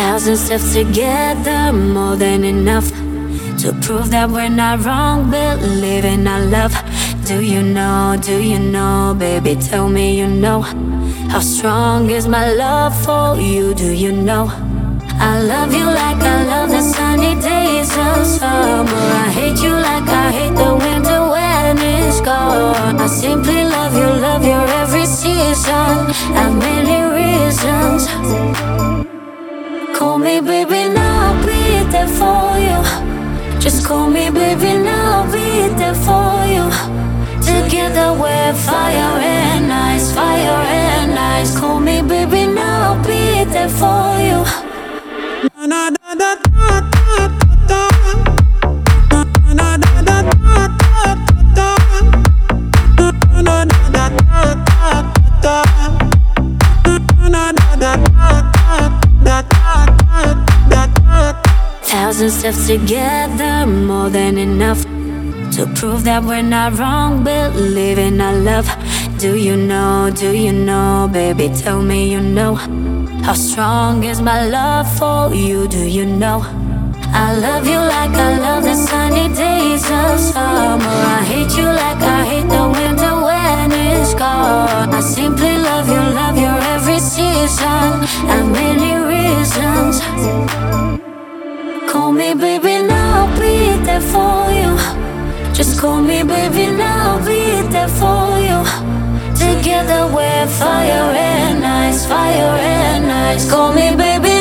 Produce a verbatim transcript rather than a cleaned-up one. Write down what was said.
Thousand steps together, more than enough to prove that we're not wrong. Believe in our love. Do you know, do you know, baby, tell me you know how strong is my love for you. Do you know I love you like I love the sunny days of summer. I hate you like I hate the winter when it's gone. I simply love you, love your every season. Have many reasons. Call me baby, now I'll be there for you. Just call me baby, now I'll be there for you. Together we're fire and ice, fire and ice. Call me baby, now I'll be there for you. Thousand steps together, more than enough to prove that we're not wrong. Believe in our love. Do you know, do you know, baby, tell me you know how strong is my love for you. Do you know I love you like I love the sunny days of summer. I hate you like I hate the winter when it's gone. I simply love you, love your every season. Have many reasons. Call me baby, now I'll be there for you. Just call me baby, now I'll be there for you. Together we're fire and ice, fire and ice. Call me baby,